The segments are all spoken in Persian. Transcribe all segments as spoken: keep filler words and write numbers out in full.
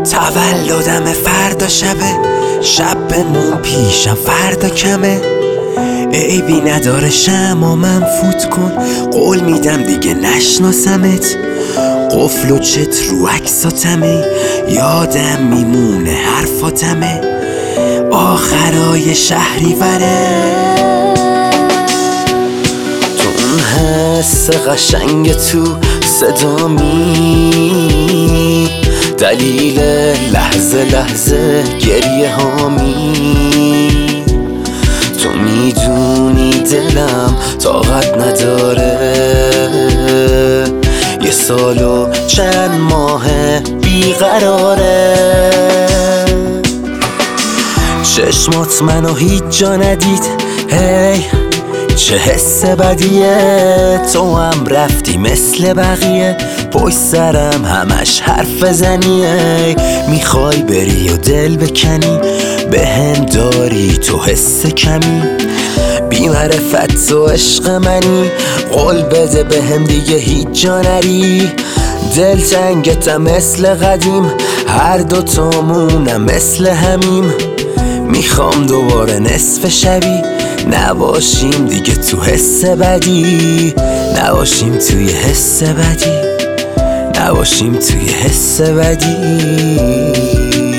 تولدم فردا شبه، شب بمون پیشم فردا کمه. عیبی نداره شمع من فوت کن، قول میدم دیگه نشناسمت. قفل و چت رو عکساتمه، یادم میمونه حرفاتمه. آخرای شهری وره، تو اون حس قشنگ تو صدامی، دلیل لحظه لحظه گریه هامی. تو میدونی دلم طاقت نداره، یه سال و چند ماه بیقراره. چشمات منو هیچ جا ندید، هی چه حس بدیه. تو هم رفتی مثل بقیه، پشت سرم همش حرف بزنیه. میخوای بری و دل بکنی، به هم داری تو حس کمی. بی معرفت و عشق منی، قول بده به هم دیگه هیچ جا نری. دل تنگتم مثل قدیم، هر دوتامونم مثل همیم. میخوام دوباره نصف شبی نباشیم دیگه تو حس بدی، نباشیم توی حس بدی، نباشیم توی حس بدی.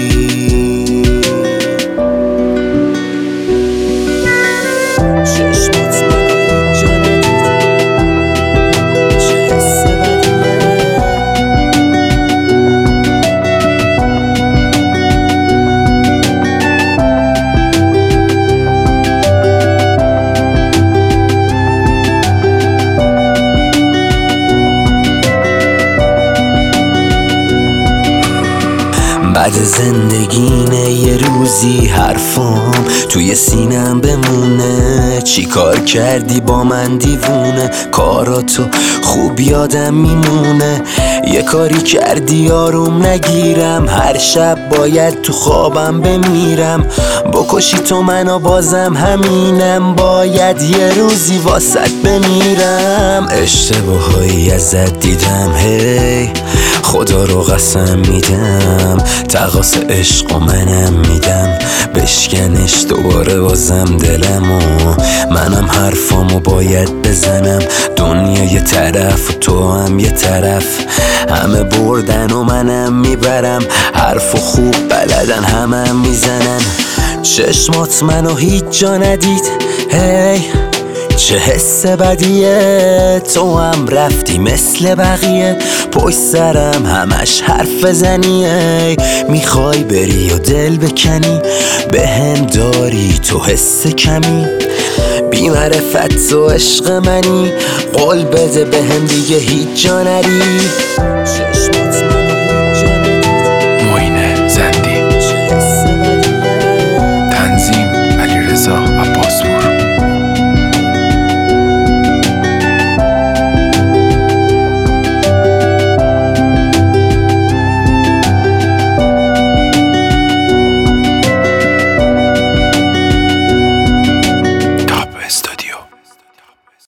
بعد زندگینه یه روزی حرفام توی سینم بمونه. چی کار کردی با من دیوونه، کاراتو خوب یادم میمونه. یه کاری کردی آروم نگیرم، هر شب باید تو خوابم بمیرم. بکشی تو منو بازم همینم، باید یه روزی واسط بمیرم. اشتباهایی ازت دیدم، هی خدا رو قسم میدم. تقاص عشق و منم میدم، بشکنش دوباره بازم دلمو. منم حرفامو باید بزنم، دنیا یه طرف و تو هم یه طرف. همه بردن و منم میبرم، حرف و خوب بلدن همم میزنن. چشمات منو هیچ جا ندید، هی چه حس بدیه. تو هم رفتی مثل بقیه، پشت سرم همش حرف بزنیه. میخوای بری و دل بکنی، به هم داری تو حس کمی. بی معرفت و عشق منی، قول بده به هم دیگه هیچ جا نری.